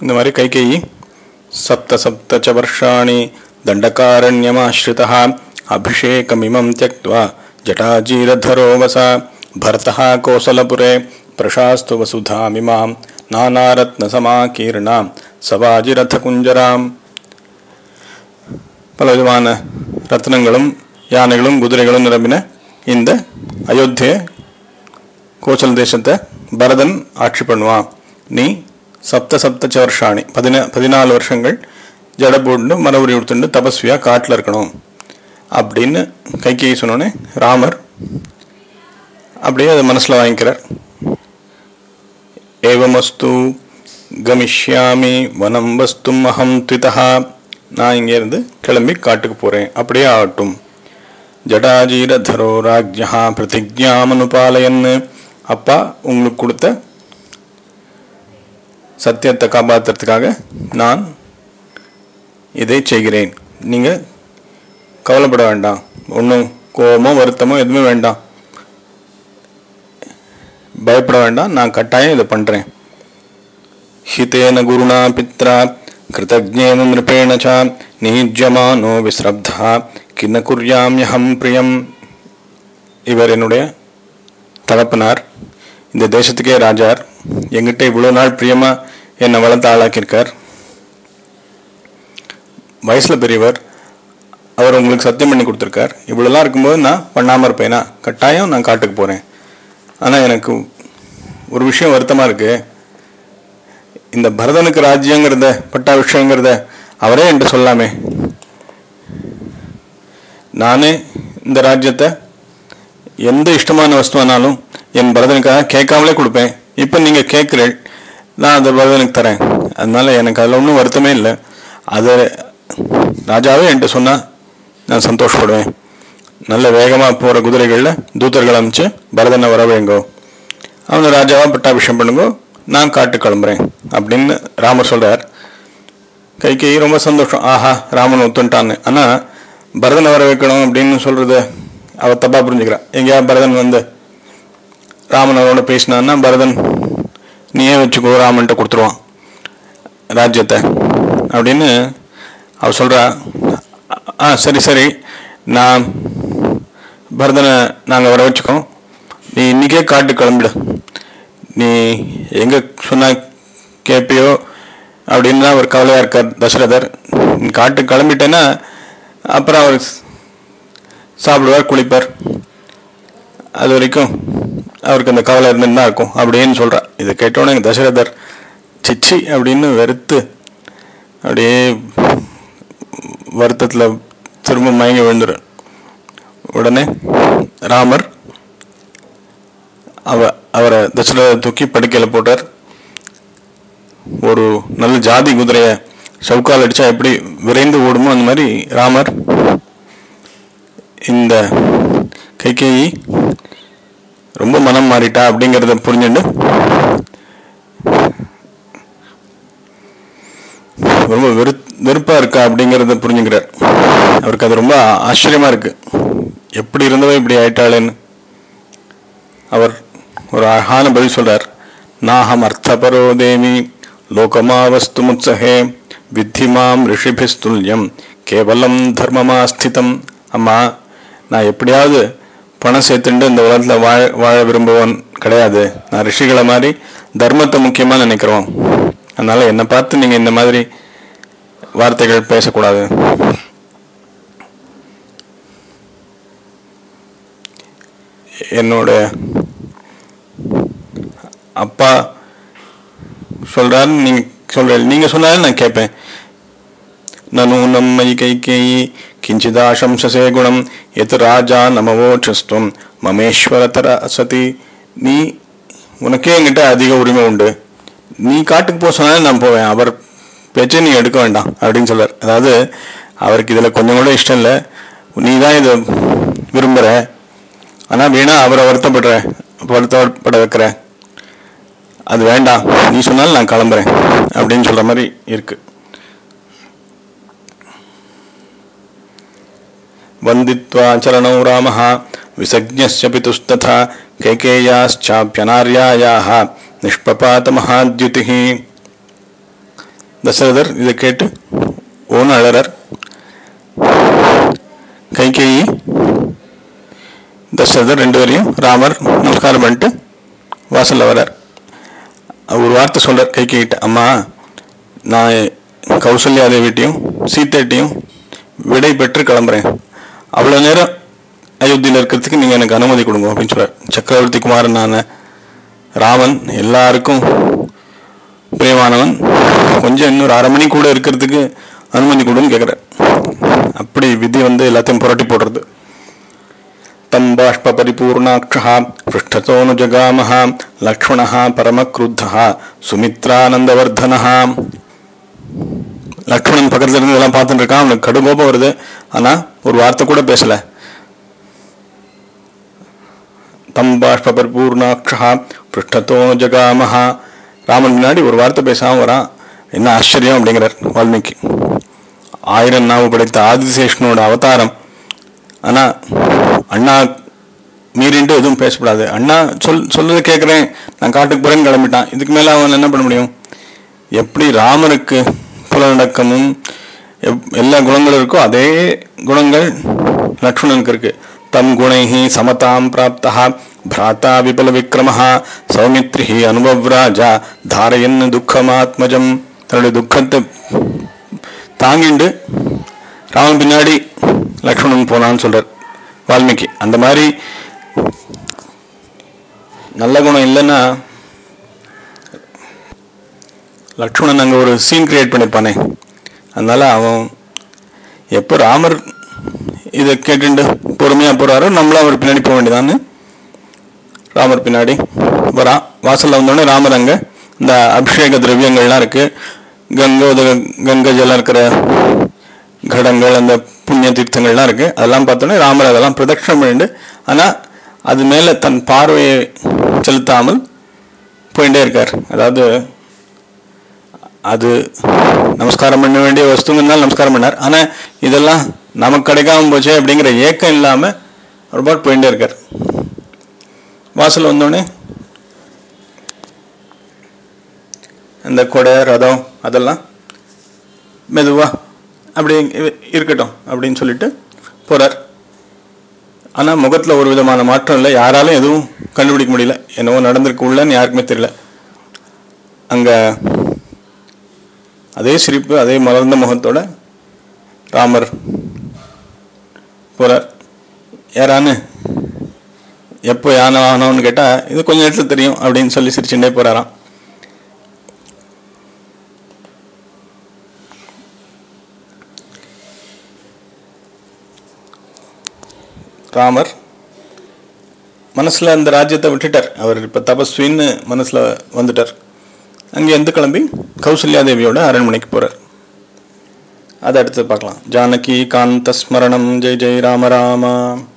இந்த மாதிரி கைகேயி சப்த சப்த ச வர்ஷாணி தண்டகாரண்யமாஸ்ரிதா அபிஷேகமிமம் த்யக்த்வா ஜட்டாஜீரதரோ வசா பரதா கோசலபுரே பிரசாஸ்து வசுதாமிமாம் நானாரத்ன சமாகீர்ணாம் சவாஜிரத குஞ்சராம். பல விதமான ரத்னங்களும் யானைகளும் குதிரைகளும் நிரம்பின இந்த அயோத்திய கோசல் தேசத்தை பரதன் ஆட்சி பண்ணுவான். நீ சப்த சப்த ச வருஷாணி 14 வருஷங்கள் ஜட போட்டு மரபுரி கொடுத்துட்டு தபஸ்வியா காட்டில் இருக்கணும் அப்படின்னு கைகேயி சொன்னோன்னே ராமர் அப்படியே அதை மனசில் வாங்கிக்கிறார். ஏவமஸ்து கமிஷ்யாமி வனம் வஸ்தும் அஹம் த்விதா, நான் இங்கேருந்து கிளம்பி காட்டுக்கு போகிறேன், அப்படியே ஆகட்டும். ஜடாஜீரதரோ ராஜ்யா பிரதிஜ்ஞாமனுபாலயன்னு, அப்பா உங்களுக்கு கொடுத்த சத்தியத்தை காப்பாற்றுறதுக்காக நான் இதை செய்கிறேன். நீங்கள் கவலைப்பட வேண்டாம், ஒன்றும் கோபமோ வருத்தமோ எதுவுமே வேண்டாம், பயப்பட வேண்டாம், நான் கட்டாயம் இதை பண்ணுறேன். ஹிதேன குருணா பித்ரா கிருதஜ்ஞேன நிருபேண ச நீஜ்யமானோ விஸ்ரப்தா கிண்ண குர்யாம்யஹம் பிரியம். இவர் என்னுடைய தகப்பனார், இந்த தேசத்துக்கே ராஜார், எங்கிட்ட இவ்வளோ நாள் பிரியமாக என்னை வளர்த்து ஆளாக்கியிருக்கார், வயசில் பெரியவர், அவர் உங்களுக்கு சத்தியம் பண்ணி கொடுத்துருக்கார். இவ்வளோலாம் இருக்கும்போது நான் பண்ணாமல் இருப்பேனா? கட்டாயம் நான் காட்டுக்கு போகிறேன். ஆனால் எனக்கு ஒரு விஷயம் வருத்தமாக இருக்குது, இந்த பரதனுக்கு ராஜ்யங்கிறத பட்டாபிஷேகங்கிறத அவரே என்கிட்ட சொல்லாமே, நானே இந்த ராஜ்யத்தை எந்த இஷ்டமான வஸ்துவானாலும் என் பரதனுக்காக கேட்காமலே கொடுப்பேன். இப்போ நீங்கள் கேட்குறேன், நான் அந்த பரதனுக்கு தரேன், அதனால எனக்கு அதில் ஒன்றும் வருத்தமே இல்லை. அதை ராஜாவே என்கிட்ட சொன்னால் நான் சந்தோஷப்படுவேன். நல்ல வேகமாக போகிற குதிரைகளில் தூதர்கள் அமைச்சு பரதனை வர வைங்கோ, அவனை ராஜாவாக பட்டாபிஷேகம் பண்ணுங்கோ, நான் காட்டு கிளம்புறேன் அப்படின்னு ராமர் சொல்கிறார். கைகேயி ரொம்ப சந்தோஷம், ஆஹா ராமன் ஒத்துட்டான்னு. ஆனால் பரதனை வர வைக்கணும் அப்படின்னு சொல்கிறத அவள் தப்பாக புரிஞ்சுக்கிறான். எங்கேயா பரதன் வந்து ராமன் அவரோட பேசினான்னா பரதன் நீயே வச்சுக்கோ, ராமன்ட்ட கொடுத்துருவான் ராஜ்யத்தை அப்படின்னு அவள் சொல்கிறா. சரி சரி, நான் பரதனை நாங்கள் வர வச்சுக்கோம், நீ இன்றைக்கே காட்டு கிளம்பிடு, நீ எங்கே சொன்னால் கேட்பியோ அப்படின்னு தான் அவர் கவலையாக இருக்கார் தசரதர். காட்டு கிளம்பிட்டேன்னா அப்புறம் அவர் சாப்பிடுவார், குளிப்பார், அது வரைக்கும் அவருக்கு அந்த கவலை இருந்துன்னு தான் இருக்கும் அப்படின்னு சொல்கிறா. இதை கேட்டோன்னே எங்கள் தசரதர் சிச்சி அப்படின்னு வெறுத்து அப்படியே வருத்தத்தில் திரும்ப மயங்கி விழுந்துரு. உடனே ராமர் அவரை தசரதை தூக்கி படுக்கையில் போட்டார். ஒரு நல்ல ஜாதி குதிரையை சவுக்கால் அடித்தா எப்படி விரைந்து ஓடுமோ அந்த மாதிரி ராமர் இந்த கைகேயி ரொம்ப மனம் மாறிட்டா அப்படிங்கிறத புரிஞ்சுட்டு ரொம்ப வெறுப்பாக இருக்கா அப்படிங்கிறத புரிஞ்சுக்கிறார். அவருக்கு அது ரொம்ப ஆச்சரியமாக இருக்குது, எப்படி இருந்தவோ இப்படி ஆயிட்டாளேன்னு. அவர் ஒரு அழகான பதில் சொல்கிறார். நாஹம் அர்த்தபரோ தேவி லோகமாவஸ்து முத்சஹே வித்திமாம் ரிஷிபிஸ்துல்யம் கேவலம் தர்மமாஸ்திதம். அம்மா, நான் எப்படியாவது பணம் சேர்த்துட்டு இந்த உலகத்தில் வாழ விரும்புவன் கிடையாது, நான் ரிஷிகளை மாதிரி தர்மத்தை முக்கியமாக நினைக்கிறோம், அதனால் என்னை பார்த்து நீங்கள் இந்த மாதிரி வார்த்தைகள் பேசக்கூடாது. என்னோட அப்பா சொல்கிறாரு, நீங்கள் சொன்னாலும் நான் கேட்பேன். நனூனம் மயி கைகேயி கிஞ்சிதாசம்சசே குணம் எத் ராஜா நமவோட்சஸ்துவம் மமேஸ்வரதர சதி. நீ உனக்கே என்கிட்ட அதிக உரிமை உண்டு, நீ காட்டுக்கு போக சொன்னாலும் நான் போவேன், அவர் பேச்சை நீ எடுக்க வேண்டாம் அப்படின்னு சொல்றார். அதாவது அவருக்கு இதில் கொஞ்சம் கூட இஷ்டம் இல்லை, நீ தான் இதை விரும்புகிற, ஆனால் வீணா அவரை வருத்தப்பட வைக்கிற, அது வேண்டாம், நீ சொன்னாலும் நான் கிளம்புறேன் அப்படின்னு சொல்கிற மாதிரி இருக்கு. வந்தித்வா சரணௌ ராமஹ விசக்ஞஸ்ய பிதுஸ்ததா கைகேயாஸ்சாப்யநார்யாயாஹ நிஷ்பபாத மகாத்யுதிஹி. தசரதர் இதை கேட்டு ஓன்னு அழறார். கைகேயி தசரதர் ரெண்டு பேரையும் ராமர் நமஸ்காரம் பண்ணிட்டு வாசல்ல வர்றார். ஒரு வார்த்தை சொல்றார் கைகேயிட்ட, அம்மா நான் கௌசல்யா தேவிட்டையும் சீத்தைட்டையும் விடை பெற்று கிளம்புறேன், அவ்வளோ நேரம் அயோத்தியில் இருக்கிறதுக்கு நீங்கள் எனக்கு அனுமதி கொடுங்க அப்படின்னு சொல்றார். சக்கரவர்த்தி குமாரனான ராமன் எல்லாருக்கும் பிரியமானவன், கொஞ்சம் இன்னொரு 1/2 மணி கூட இருக்கிறதுக்கு அனுமதி கொடுன்னு கேட்குறார். அப்படி விதி எல்லாத்தையும் புரட்டி போடுறது. தம் பாஷ்ப பரிபூர்ணாட்சா பிருஷ்டதோனு ஜகாமஹா லக்ஷ்மணஹா பரமக்ருத்தஹா சுமித்ரானந்தவர்தனஹா. லக்ஷ்மணன் பக்கத்துல இருந்து இதெல்லாம் பார்த்துட்டு இருக்கான். அவனுக்கு கடுகோபம் வருது, ஆனா ஒரு வார்த்தை கூட பேசல. தம் பாஷ்ப பரிபூர்ணாட்சா பிருஷ்டதோனு ஜகாமஹா. ராமன் முன்னாடி ஒரு வார்த்தை பேசாம வரான். என்ன ஆச்சரியம் அப்படிங்கிறார் வால்மீகி. 1000 நாவு படைத்த ஆதிசேஷனோட அவதாரம். ஆனா அண்ணா மீறிண்டு எதுவும் பேசப்படாது. அண்ணா சொல்றதை கேட்குறேன், நான் காட்டுக்கு போறேன்னு கிளம்பிட்டான். இதுக்கு மேல அவன் என்ன பண்ண முடியும்? எப்படி ராமனுக்கு புலநடக்கமும் எல்லா குணங்களும் இருக்கோ அதே குணங்கள் லக்ஷ்மணனுக்கு இருக்கு. தம் குணைஹி சமதாம் பிராப்தஹா பிராத்தா விபல விக்ரமஹா சௌமித்ரிஹி அனுபவ்ராஜா தாரயன் துக்கமாத்மஜம். தன்னுடைய துக்கத்தை தாங்கிண்டு ராமன் பின்னாடி லக்ஷ்மணன் போனான்னு சொல்றார் வால்மீகி. அந்த மாதிரி நல்ல குணம் இல்லைன்னா லக்ஷ்மணன் அங்கே ஒரு சீன் கிரியேட் பண்ணியிருப்பானே. அதனால அவன் எப்போ ராமர் இதை கேட்டுண்டு பொறுமையாக போகிறாரோ நம்மளும் அவர் பின்னாடி போக வேண்டியதான்னு ராமர் பின்னாடி வரான். வாசலில் வந்தோடனே ராமர் அங்கே இந்த அபிஷேக திரவியங்கள்லாம் இருக்கு, கங்கை ஜலம் இருக்கிற கடங்கள், அந்த புண்ணிய தீர்த்தங்கள்லாம் இருக்கு. அதெல்லாம் பார்த்தோன்னே ராமர் அதெல்லாம் பிரதட்சணம் பண்ணிட்டு, ஆனால் அது மேலே தன் பார்வையை செலுத்தாமல் போயிட்டே இருக்கார். அதாவது அது நமஸ்காரம் பண்ண வேண்டிய வஸ்துங்கனால நமஸ்காரம் பண்ணார். ஆனால் இதெல்லாம் நமக்கு கிடைக்காம போச்சே அப்படிங்கிற ஏக்கம் இல்லாமல் ஒரு பாட்டு போயிட்டே இருக்கார். வாசல் வந்தோடனே அந்த கொடை ரதம் அதெல்லாம் மெதுவா அப்படி இருக்கட்டும் அப்படின்னு சொல்லிட்டு போறார். ஆனால் முகத்தில் ஒரு விதமான மாற்றம் இல்லை. யாராலும் எதுவும் கண்டுபிடிக்க முடியல, என்னவோ நடந்திருக்கு உள்ளன்னு யாருக்குமே தெரியல. அங்கே அதே சிரிப்பு, அதே மலர்ந்த முகத்தோட ராமர் போறார். யாரான்னு எப்போ யானை ஆனோன்னு கேட்டால் இது கொஞ்சம் நேரத்தில் தெரியும் அப்படின்னு சொல்லி சிரிச்சுட்டே போறாராம். ராமர் மனசில் அந்த ராஜ்யத்தை விட்டுட்டார். அவர் இப்போ தபஸ்வின்னு மனசில் வந்துட்டார். அங்கேருந்து கிளம்பி கௌசல்யா தேவியோட அரண்மனைக்கு போகிறார். அதை அடுத்து பார்க்கலாம். ஜானகி காந்த ஸ்மரணம். ஜெய் ஜெய் ராம ராமா.